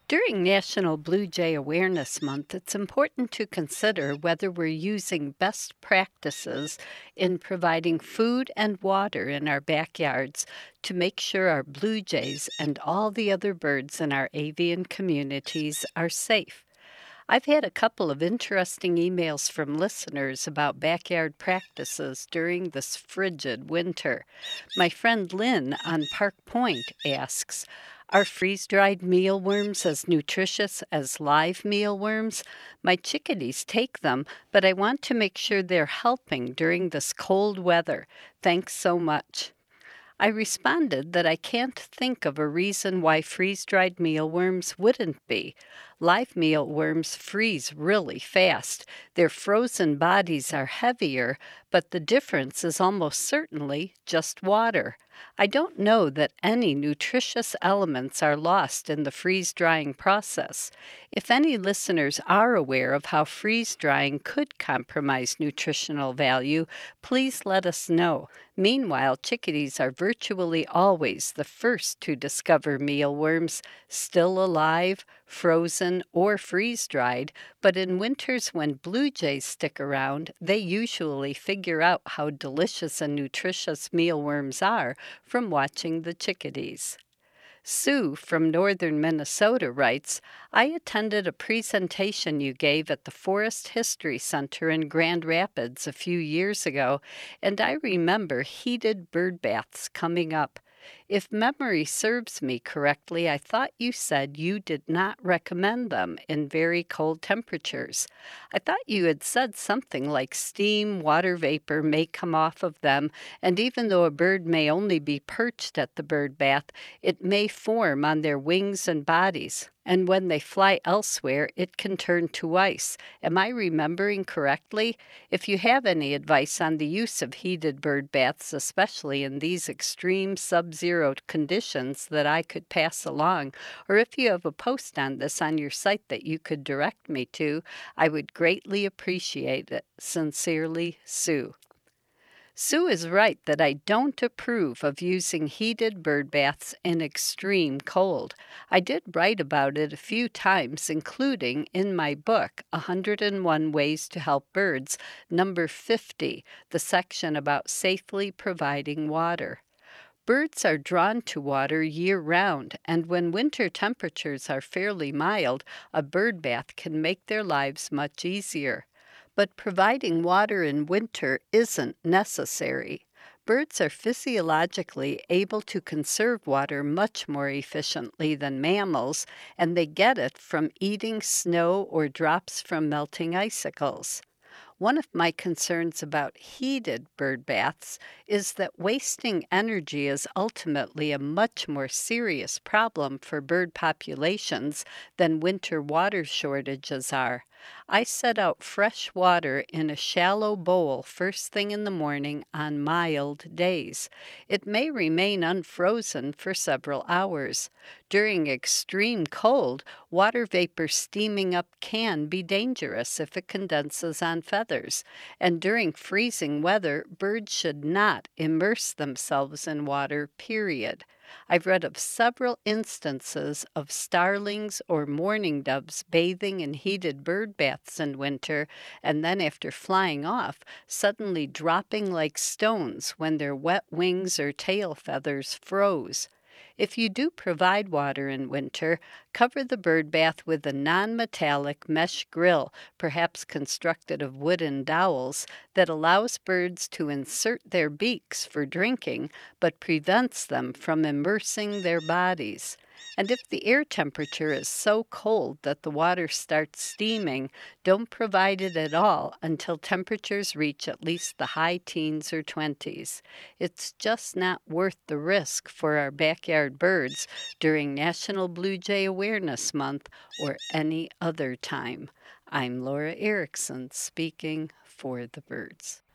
During National Blue Jay Awareness Month, it's important to consider whether we're using best practices in providing food and water in our backyards to make sure our blue jays and all the other birds in our avian communities are safe. I've had a couple of interesting emails from listeners about backyard practices during this frigid winter. My friend Lynn on Park Point asks, are freeze dried mealworms as nutritious as live mealworms? My chickadees take them, but I want to make sure they're helping during this cold weather. Thanks so much. I responded that I can't think of a reason why freeze dried mealworms wouldn't be. Live mealworms freeze really fast. Their frozen bodies are heavier, but the difference is almost certainly just water. I don't know that any nutritious elements are lost in the freeze drying process. If any listeners are aware of how freeze drying could compromise nutritional value, please let us know. Meanwhile, chickadees are virtually always the first to discover mealworms, still alive, frozen, or freeze dried, but in winters when blue jays stick around, they usually figure out how delicious and nutritious mealworms are from watching the chickadees. Sue from northern Minnesota writes, I attended a presentation you gave at the Forest History Center in Grand Rapids a few years ago, and I remember heated bird baths coming up. If memory serves me correctly, I thought you said you did not recommend them in very cold temperatures. I thought you had said something like steam, water vapor may come off of them, and even though a bird may only be perched at the bird bath, it may form on their wings and bodies, and when they fly elsewhere, it can turn to ice. Am I remembering correctly? If you have any advice on the use of heated bird baths, especially in these extreme sub-zero conditions that I could pass along, or if you have a post on this on your site that you could direct me to, I would greatly appreciate it. Sincerely, Sue. Sue is right that I don't approve of using heated bird baths in extreme cold. I did write about it a few times, including in my book, 101 Ways to Help Birds, number 50, the section about safely providing water. Birds are drawn to water year-round, and when winter temperatures are fairly mild, a bird bath can make their lives much easier. But providing water in winter isn't necessary. Birds are physiologically able to conserve water much more efficiently than mammals, and they get it from eating snow or drops from melting icicles. One of my concerns about heated bird baths is that wasting energy is ultimately a much more serious problem for bird populations than winter water shortages are. I set out fresh water in a shallow bowl first thing in the morning on mild days. It may remain unfrozen for several hours. During extreme cold, water vapor steaming up can be dangerous if it condenses on feathers, and during freezing weather, birds should not immerse themselves in water, period. I've read of several instances of starlings or mourning doves bathing in heated bird baths in winter, and then after flying off, suddenly dropping like stones when their wet wings or tail feathers froze. If you do provide water in winter, cover the bird bath with a non-metallic mesh grill, perhaps constructed of wooden dowels, that allows birds to insert their beaks for drinking, but prevents them from immersing their bodies. And if the air temperature is so cold that the water starts steaming, don't provide it at all until temperatures reach at least the high teens or 20s. It's just not worth the risk for our backyard birds during National Blue Jay Awareness Month or any other time. I'm Laura Erickson speaking for the birds.